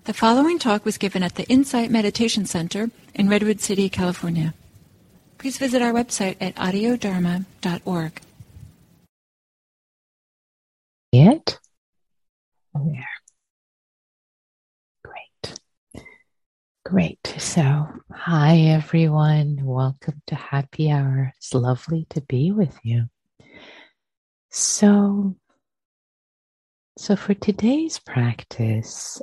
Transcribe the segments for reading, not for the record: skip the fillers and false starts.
The following talk was given at the Insight Meditation Center in Redwood City, California. Please visit our website at audiodharma.org. It? There. Great. Great. So, hi everyone. Welcome to Happy Hour. It's lovely to be with you. So for today's practice,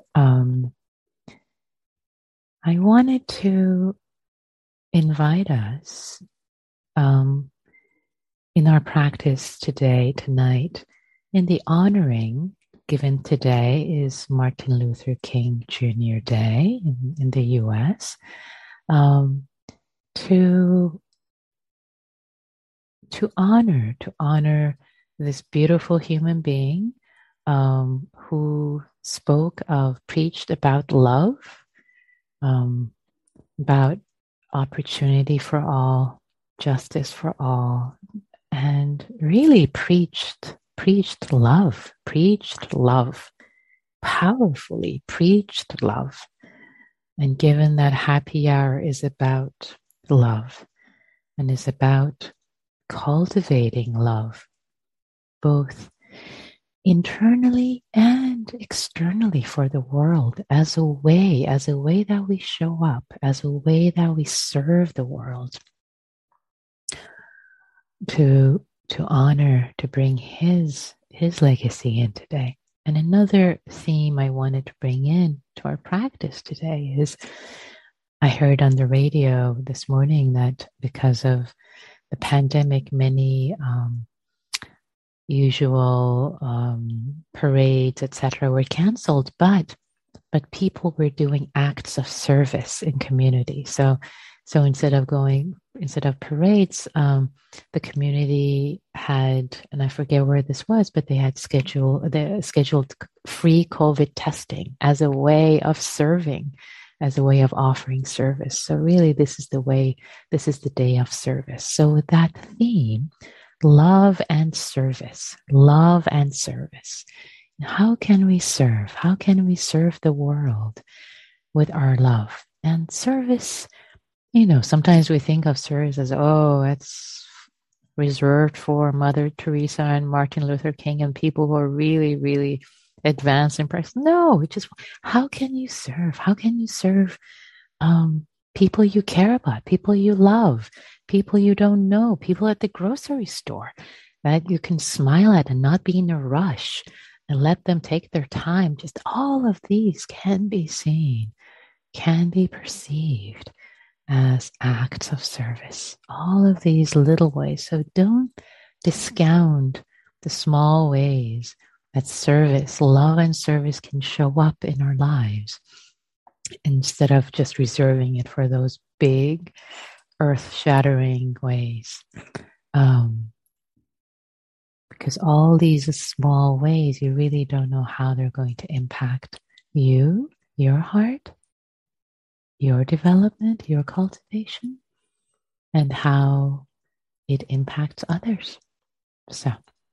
I wanted to invite us in our practice tonight, in the honoring given today is Martin Luther King Jr. Day in the U.S., to honor this beautiful human being who preached about love, about opportunity for all, justice for all, and really preached love, powerfully preached love. And given that Happy Hour is about love and is about cultivating love, both internally and externally for the world, as a way that we show up, as a way that we serve the world, to honor, to bring his legacy in today. And another theme I wanted to bring in to our practice today is, I heard on the radio this morning that because of the pandemic, many usual parades, etc., were canceled, but people were doing acts of service in community. So instead of parades, the community had, and I forget where this was, but they had scheduled free COVID testing as a way of serving, as a way of offering service. So really, this is the day of service. So with that theme, love and service. How can we serve? How can we serve the world with our love? And service, sometimes we think of service as, it's reserved for Mother Teresa and Martin Luther King and people who are really, really advanced in practice. No, how can you serve? How can you serve people you care about, people you love, people you don't know, people at the grocery store that you can smile at and not be in a rush and let them take their time? Just all of these can be seen, can be perceived as acts of service. All of these little ways. So don't discount the small ways that service, love and service can show up in our lives, instead of just reserving it for those big earth-shattering ways. Because all these small ways, you really don't know how they're going to impact you, your heart, your development, your cultivation, and how it impacts others. So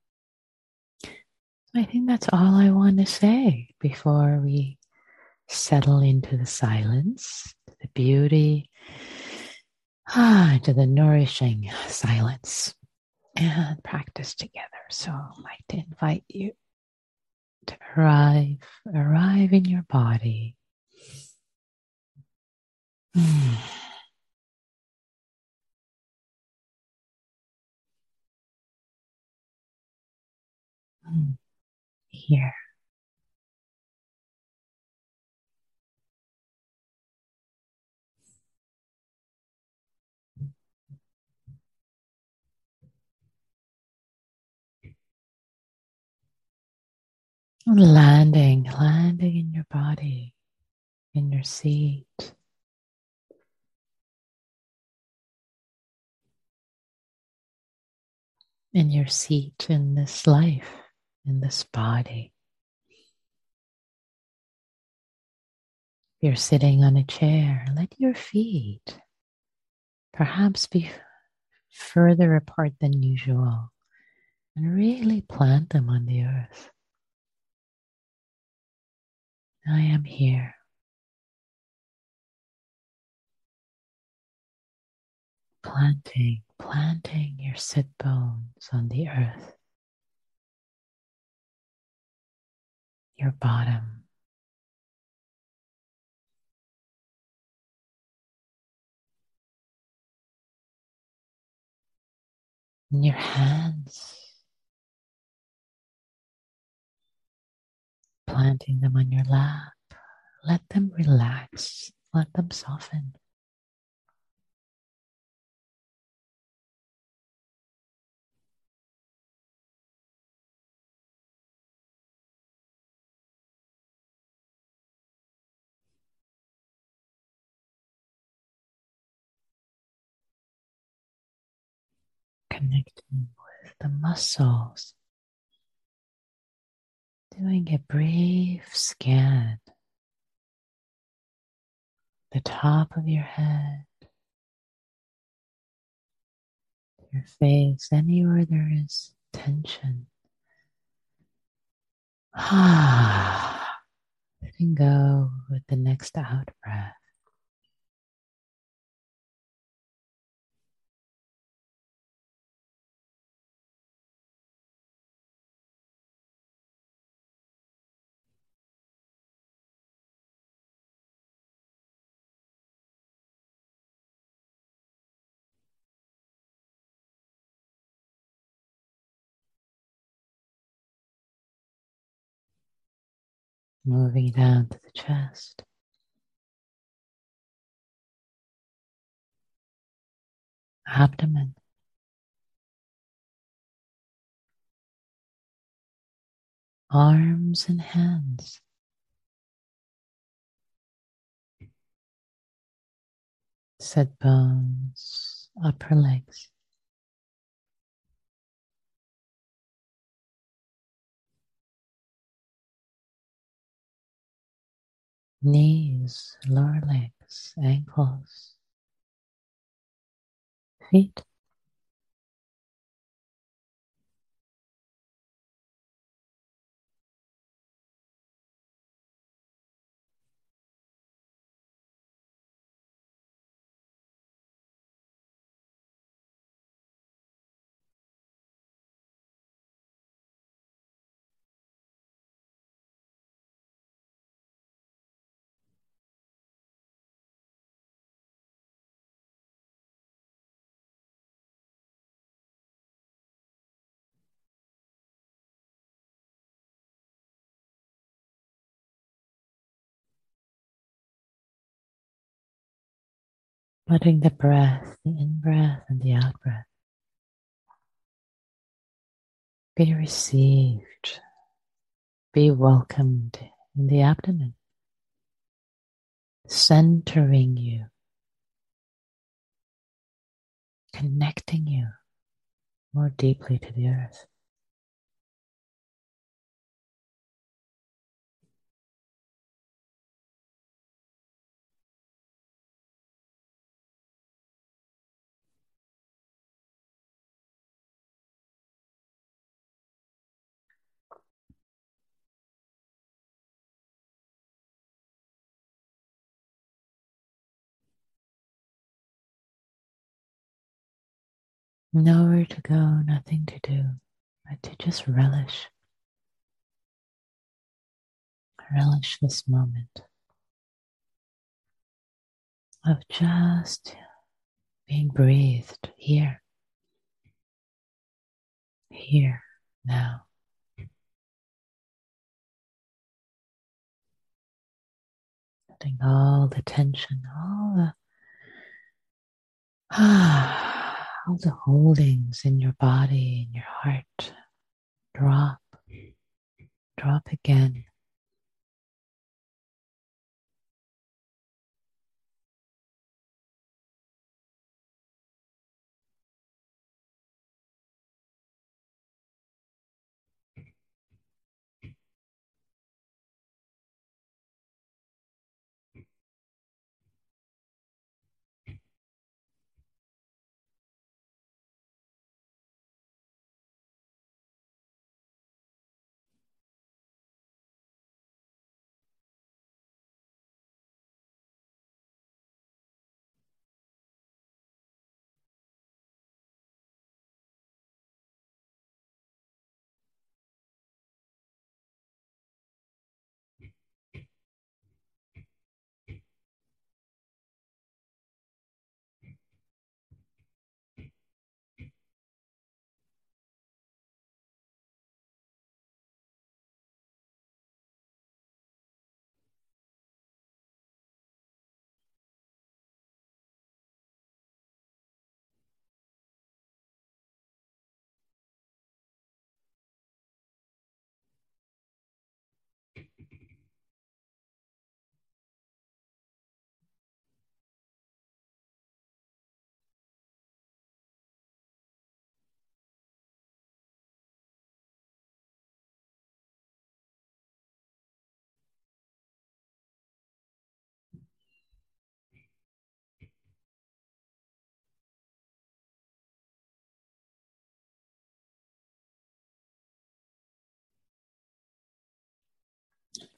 I think that's all I want to say before we settle into the silence, to the beauty, to the nourishing silence, and practice together. So I'd like to invite you to arrive in your body. Here. Landing in your body, in your seat. In your seat in this life, in this body. You're sitting on a chair. Let your feet perhaps be further apart than usual, and really plant them on the earth. I am here. planting your sit bones on the earth, your bottom, and your hands, planting them on your lap. Let them relax, let them soften. Connecting with the muscles, doing a brief scan, the top of your head, your face, anywhere there is tension. Letting go with the next out breath. Moving down to the chest, abdomen, arms and hands, sit bones, upper legs, knees, lower legs, ankles, feet. Letting the breath, the in-breath and the out-breath, be received, be welcomed in the abdomen, centering you, connecting you more deeply to the earth. Nowhere to go, nothing to do, but to just relish this moment of just being breathed here, now. Letting all the tension, all the holdings in your body, in your heart, drop again.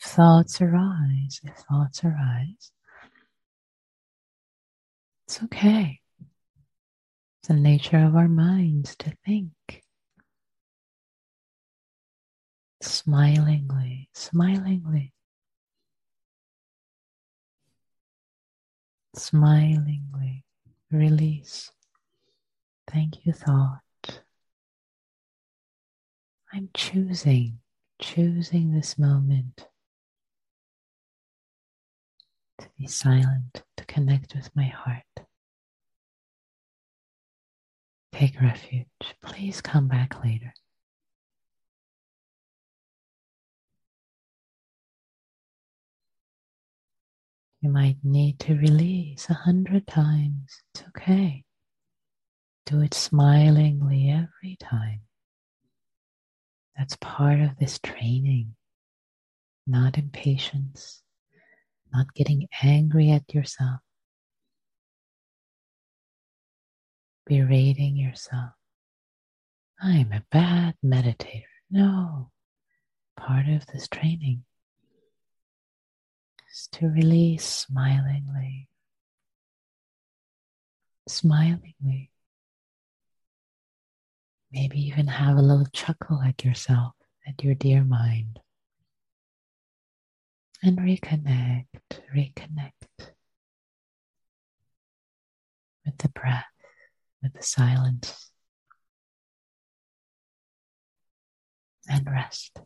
thoughts arise, it's okay. It's the nature of our minds to think. Smilingly, smilingly release. Thank you, thought. I'm choosing this moment to be silent, to connect with my heart. Take refuge. Please come back later. You might need to release 100 times. It's okay. Do it smilingly every time. That's part of this training. Not impatience, not getting angry at yourself, berating yourself. I'm a bad meditator. No, part of this training is to release smilingly, smilingly. Maybe even have a little chuckle at yourself, at your dear mind. And reconnect with the breath, with the silence, and rest.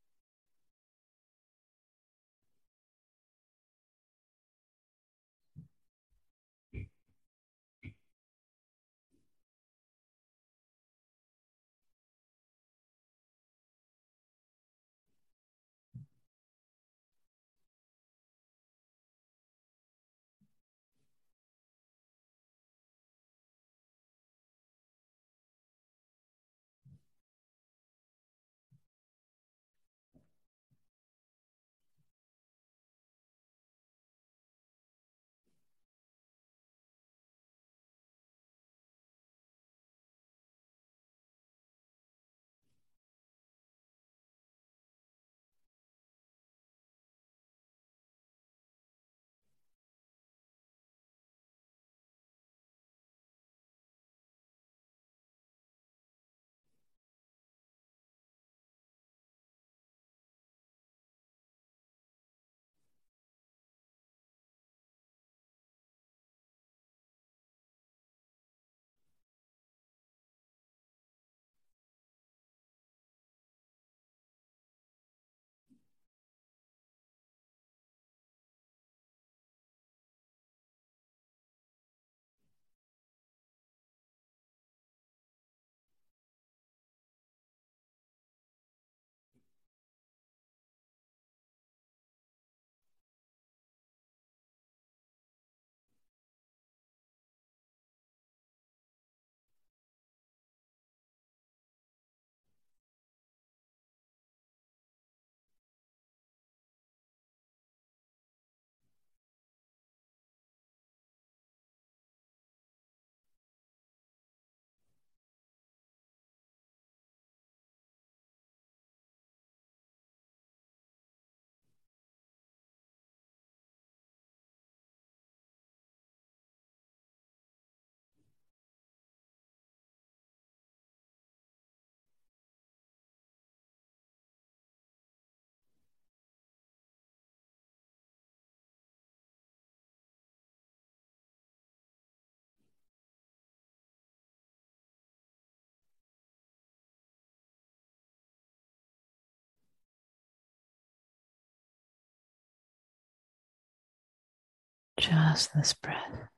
Just this breath.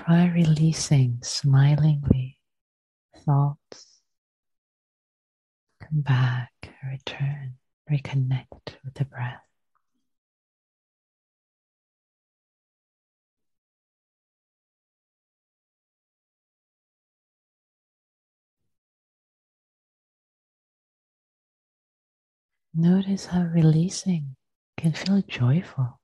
Try releasing smilingly thoughts. Come back, return, reconnect with the breath. Notice how releasing can feel joyful.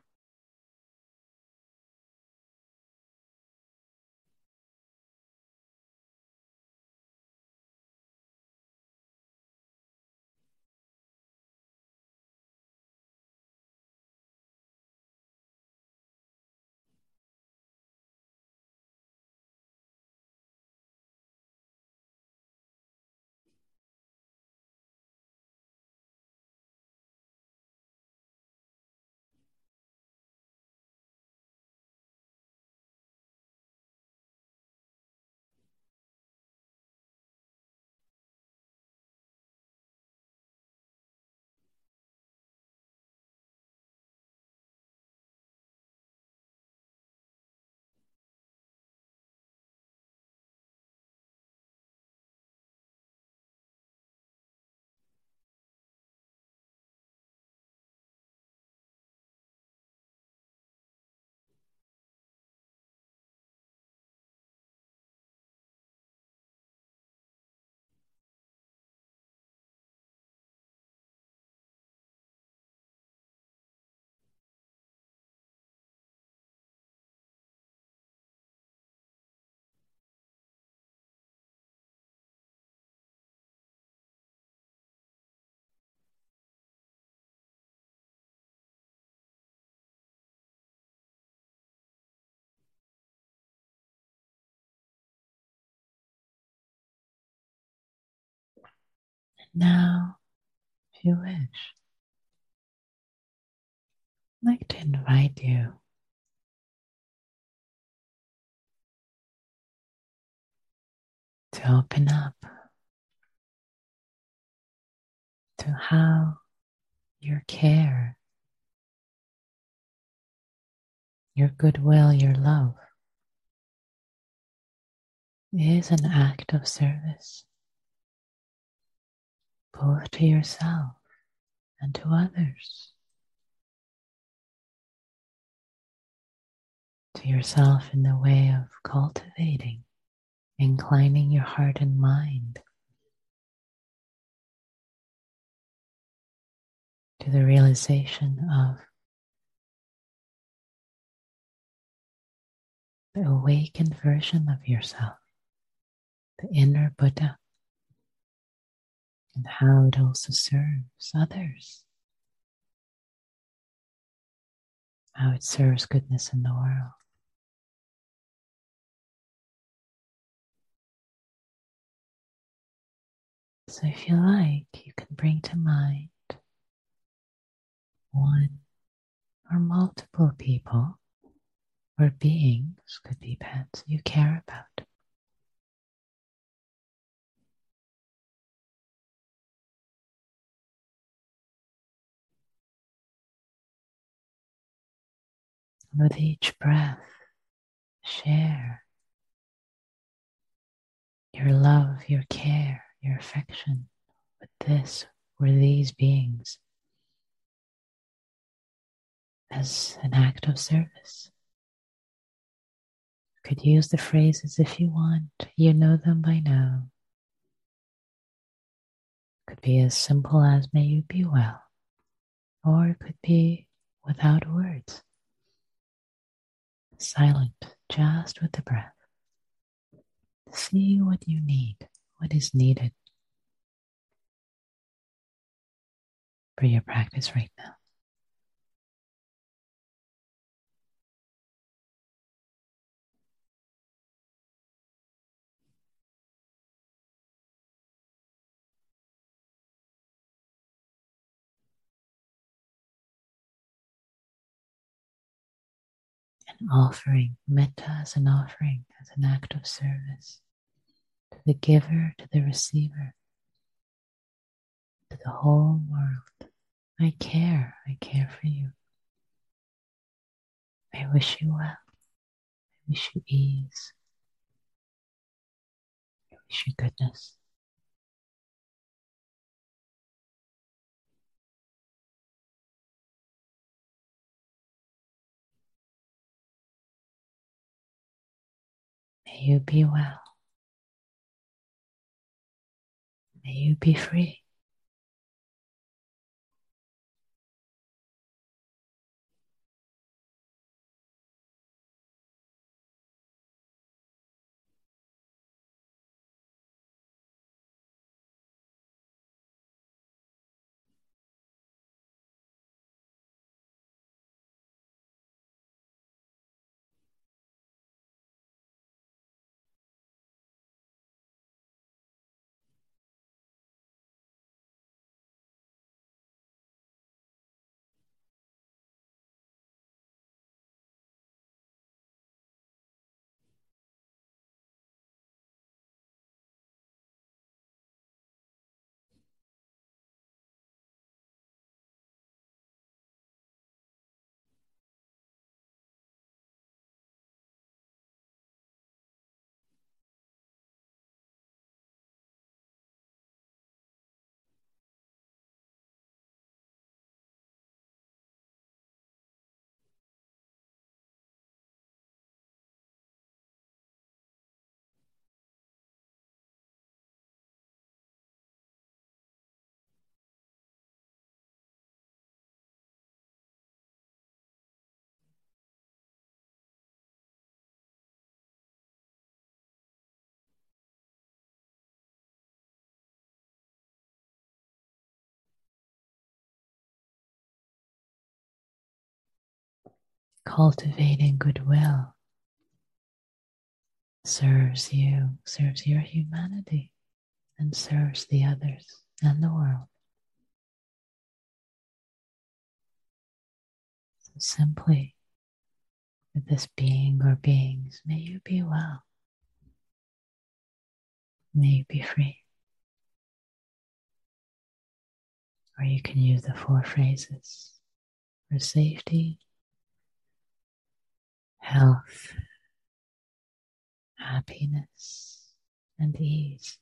Now, if you wish, I'd like to invite you to open up to how your care, your goodwill, your love is an act of service, both to yourself and to others. To yourself in the way of cultivating, inclining your heart and mind to the realization of the awakened version of yourself, the inner Buddha, and how it also serves others, how it serves goodness in the world. So if you like, you can bring to mind one or multiple people or beings, could be pets, you care about. And with each breath, share your love, your care, your affection with this or these beings as an act of service. You could use the phrases if you want. You know them by now. It could be as simple as may you be well, or it could be without words, silent, just with the breath. See what you need, what is needed for your practice right now. And offering metta as an offering, as an act of service to the giver, to the receiver, to the whole world. I care for you. I wish you well. I wish you ease. Release your goodness. May you be well. May you be free. Cultivating goodwill serves you, serves your humanity, and serves the others and the world. So simply, with this being or beings, may you be well. May you be free. Or you can use the 4 phrases for safety, health, happiness, and ease.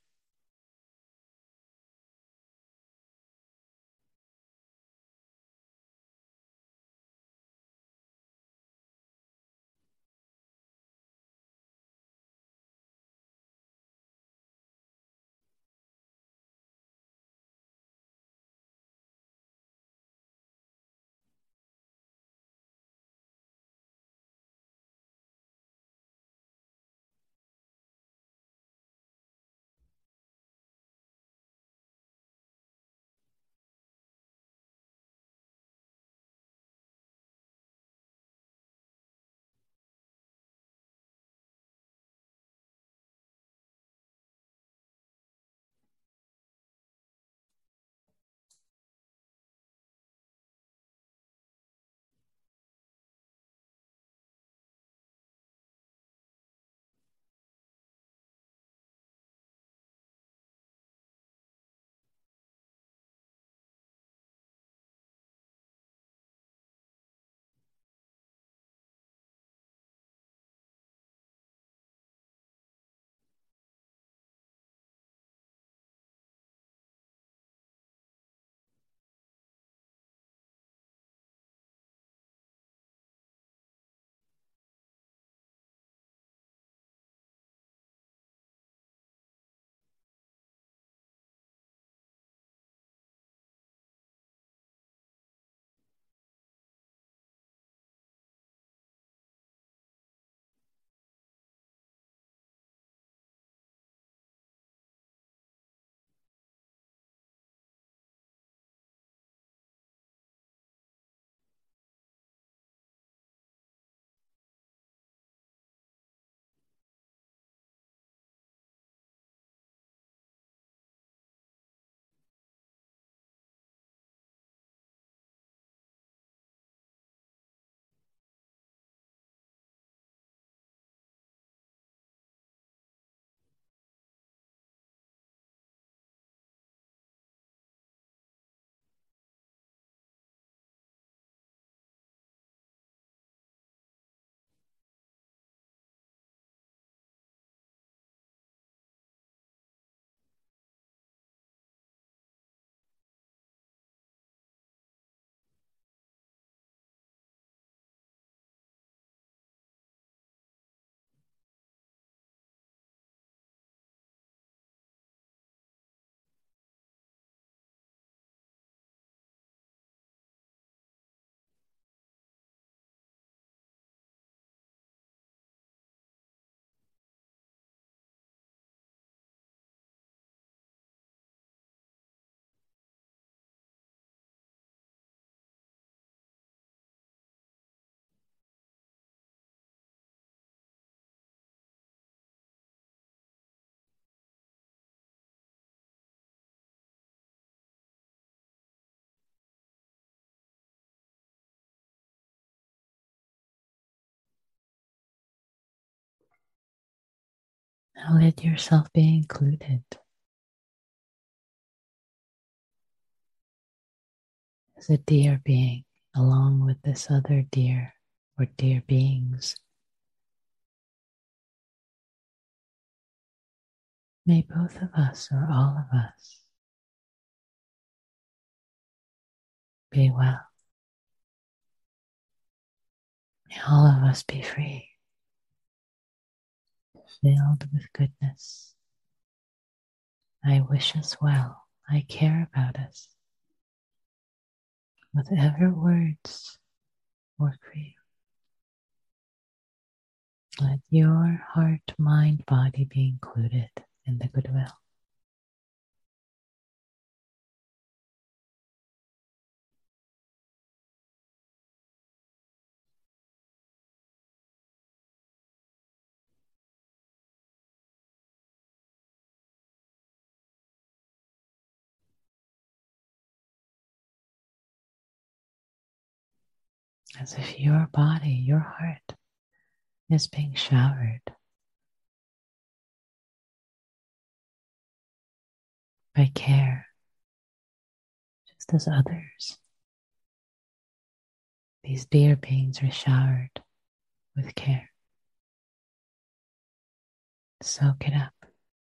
Now let yourself be included as a dear being along with this other deer or dear beings. May both of us or all of us be well. May all of us be free, filled with goodness. I wish us well. I care about us. Whatever words work for you. Let your heart, mind, body be included in the goodwill. As if your body, your heart, is being showered by care, just as others. These dear beings are showered with care. Soak it up.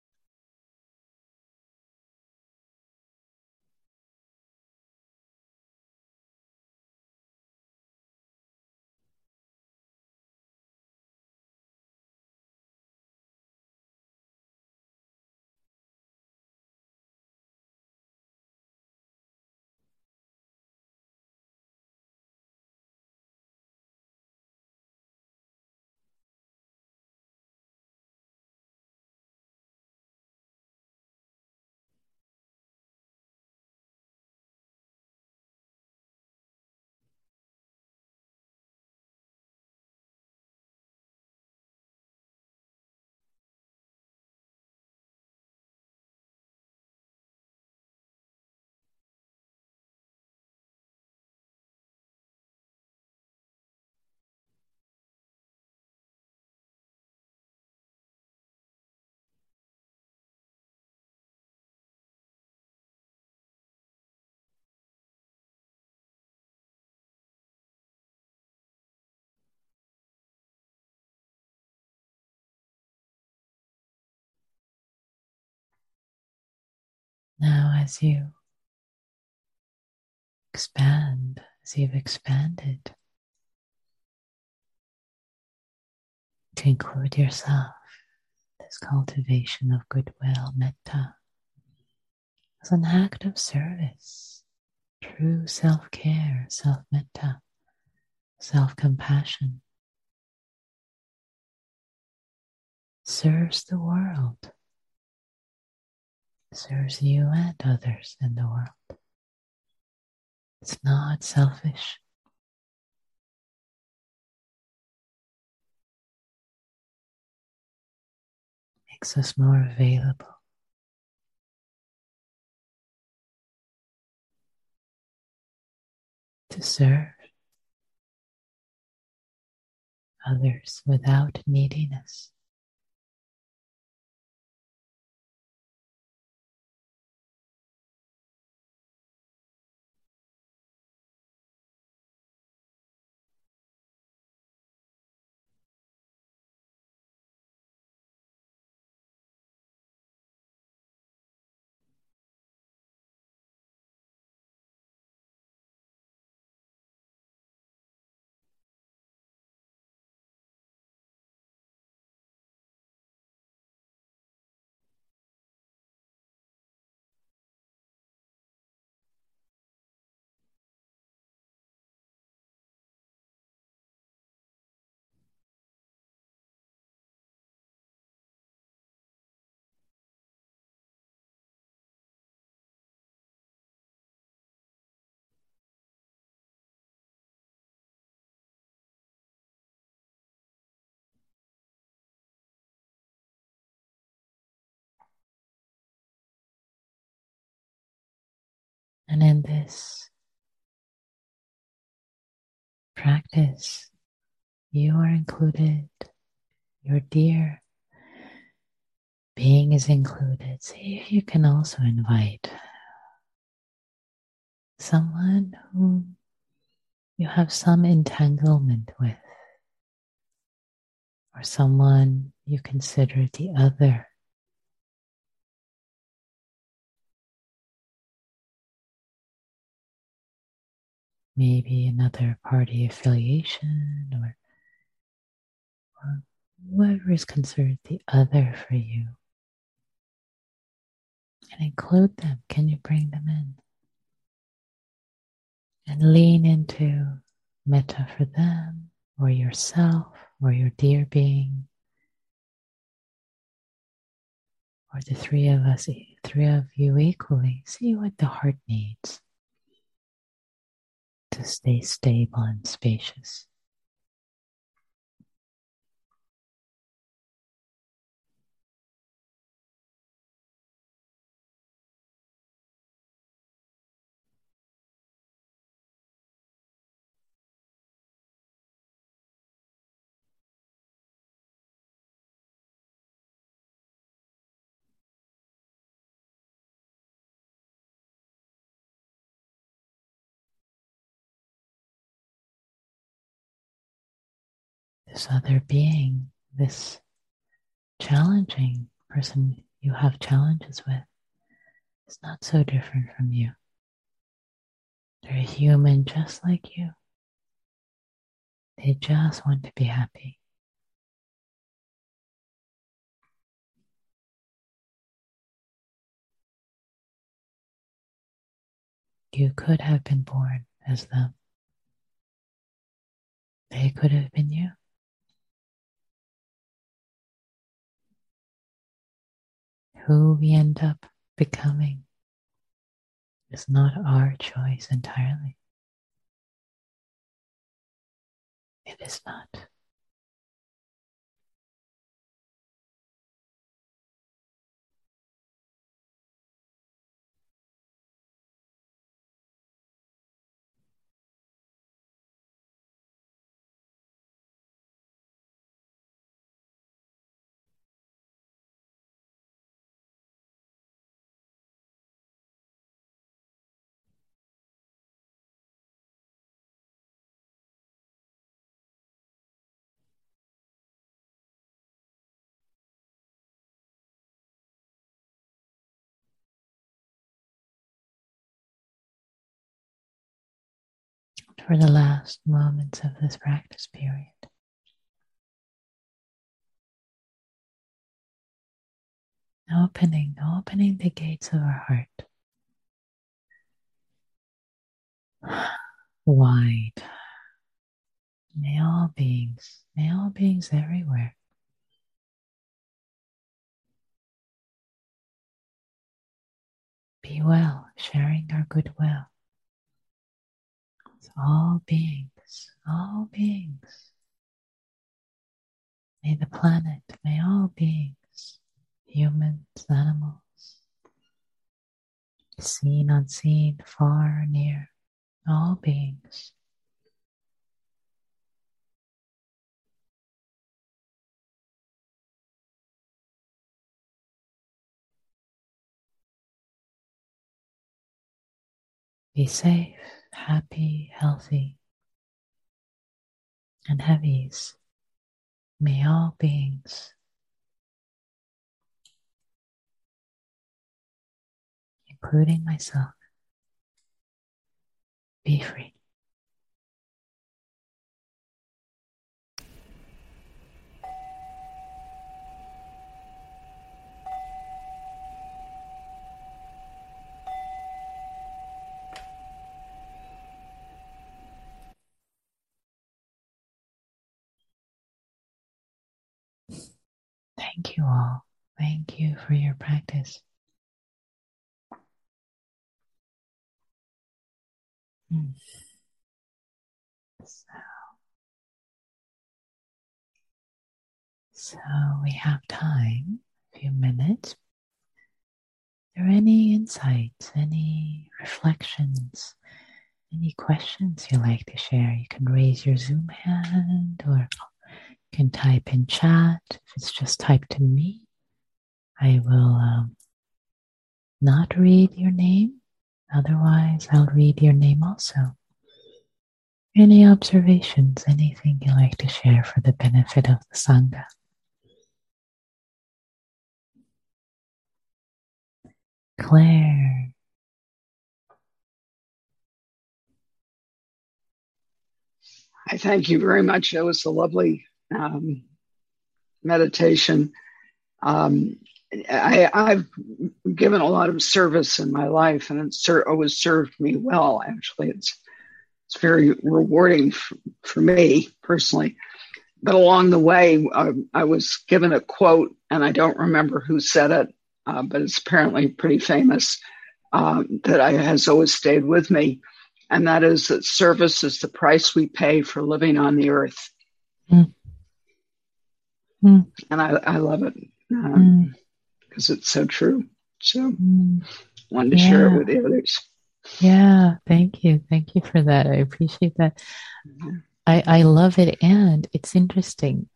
Now, as you expand, as you've expanded to include yourself, this cultivation of goodwill, metta, as an act of service, true self-care, self-metta, self-compassion, serves the world, serves you and others in the world. It's not selfish. Makes us more available to serve others without neediness. And in this practice, you are included, your dear being is included, see if you can also invite someone who you have some entanglement with, or someone you consider the other. Maybe another party affiliation, or whoever is considered the other for you. And include them. Can you bring them in? And lean into metta for them, or yourself, or your dear being, or the three of you equally. See what the heart needs to stay stable and spacious. This other being, this challenging person you have challenges with, is not so different from you. They're human just like you. They just want to be happy. You could have been born as them. They could have been you. Who we end up becoming is not our choice entirely. It is not. For the last moments of this practice period, opening the gates of our heart wide. May all beings everywhere be well, sharing our goodwill. It's all beings. May the planet, may all beings, humans, animals, seen, unseen, far or near, all beings be safe, happy, healthy, and have ease. May all beings, including myself, be free. Thank you all. Thank you for your practice. So we have time, a few minutes. Are there any insights, any reflections, any questions you'd like to share? You can raise your Zoom hand or you can type in chat. If it's just type to me, I will not read your name. Otherwise, I'll read your name also. Any observations, anything you like to share for the benefit of the Sangha? Claire. I thank you very much. It was a lovely meditation. I've given a lot of service in my life, and it's always served me well. Actually, it's very rewarding for me personally. But along the way, I was given a quote, and I don't remember who said it, but it's apparently pretty famous, that has always stayed with me. And that is that service is the price we pay for living on the earth. Mm. Mm. And I love it because it's so true. So wanted to share it with the others. Yeah, thank you. Thank you for that. I appreciate that. Mm-hmm. I love it. And it's interesting.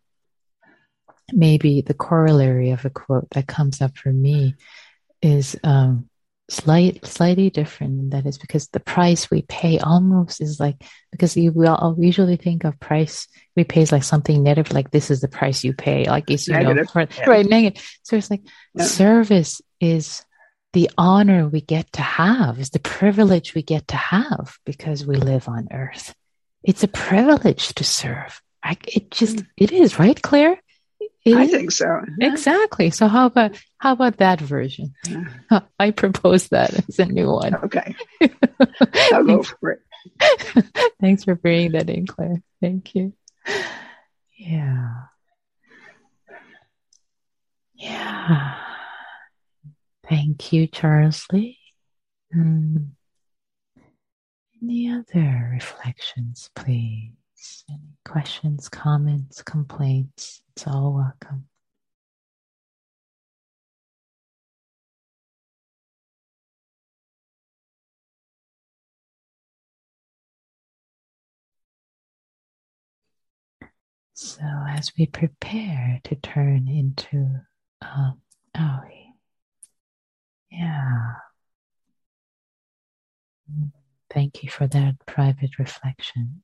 Maybe the corollary of a quote that comes up for me is slightly different. That is because the price we pay almost is like, because we all usually think of price we pay is like something negative, like this is the price you pay, like it's, negative. Right, negative. So it's like service is the honor we get to have, is the privilege we get to have because we live on earth. It's a privilege to serve. It is, right, Claire? I think so. Yeah. Exactly. So how about that version? Yeah. I propose that as a new one. Okay. I'll go for it. Thanks for bringing that in, Claire. Thank you. Yeah. Yeah. Thank you, Charles Lee. Any other reflections, please? Any questions, comments, complaints? It's all welcome. So as we prepare to turn into Aoi, yeah. Thank you for that private reflection.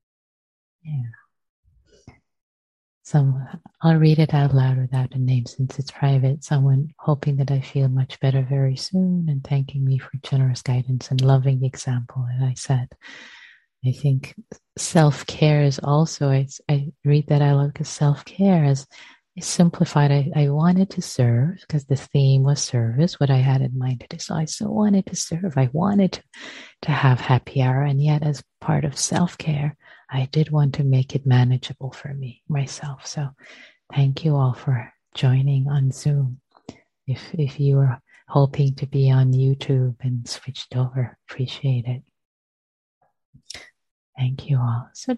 Yeah. So I'll read it out loud without a name since it's private. Someone hoping that I feel much better very soon and thanking me for generous guidance and loving the example, as I said. I think self-care is also, I read that I love because self-care is simplified. I wanted to serve because the theme was service, what I had in mind today. So I still wanted to serve. I wanted to have happy hour. And yet as part of self-care, I did want to make it manageable for myself. So thank you all for joining on Zoom. If you are hoping to be on YouTube and switched over, appreciate it. Thank you all. So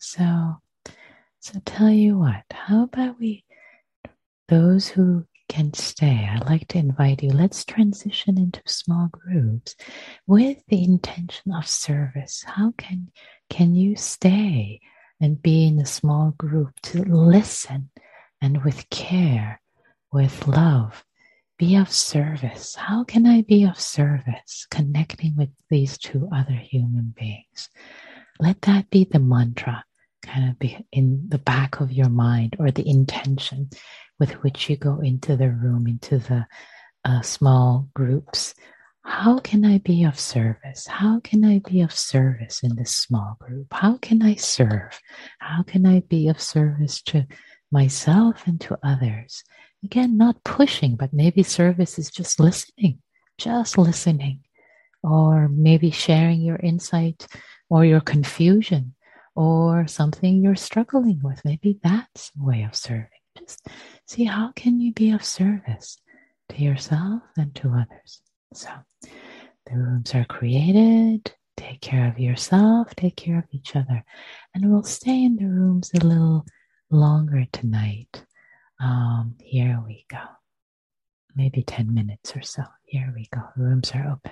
tell you what, how about those who can stay, I'd like to invite you, let's transition into small groups with the intention of service. How can you stay and be in a small group to listen and with care, with love, be of service? How can I be of service? Connecting with these two other human beings. Let that be the mantra, kind of be in the back of your mind, or the intention with which you go into the room, into the small groups. How can I be of service? How can I be of service in this small group? How can I serve? How can I be of service to myself and to others? Again, not pushing, but maybe service is just listening, or maybe sharing your insight or your confusion or something you're struggling with. Maybe that's a way of serving. Just see, how can you be of service to yourself and to others? So the rooms are created. Take care of yourself, take care of each other. And we'll stay in the rooms a little longer tonight. Here we go. Maybe 10 minutes or so. Here we go. The rooms are open.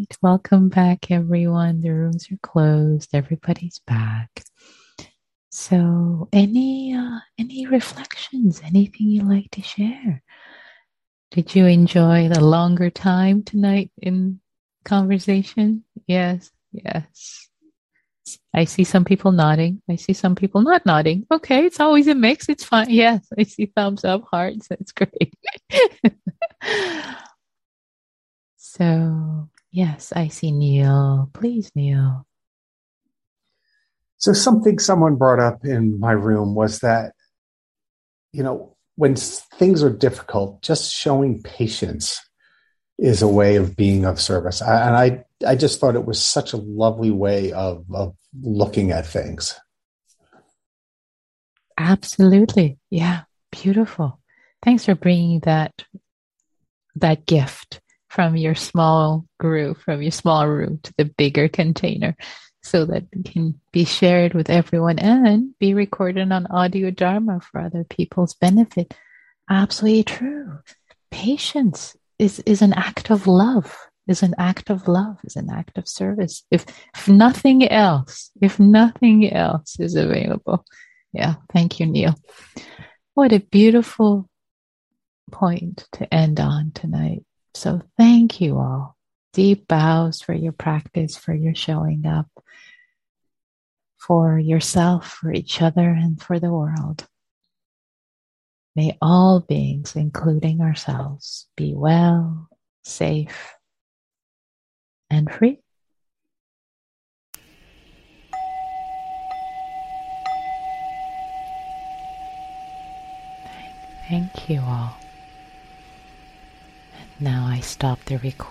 right. Welcome back, everyone. The rooms are closed. Everybody's back. So, any reflections? Anything you'd like to share? Did you enjoy the longer time tonight in conversation? Yes, yes. I see some people nodding. I see some people not nodding. Okay, it's always a mix. It's fine. Yes, I see thumbs up, hearts. That's great. So, yes, I see Neil. Please, Neil. So something someone brought up in my room was that, when things are difficult, just showing patience is a way of being of service. I just thought it was such a lovely way of looking at things. Absolutely. Yeah. Beautiful. Thanks for bringing that gift from your small group, from your small room to the bigger container so that it can be shared with everyone and be recorded on audio dharma for other people's benefit. Absolutely true. Patience is an act of love, is an act of service. If nothing else is available. Yeah. Thank you, Neil. What a beautiful point to end on tonight. So thank you all. Deep bows for your practice, for your showing up, for yourself, for each other, and for the world. May all beings, including ourselves, be well, safe, and free. Thank you all. And now I stop the recording.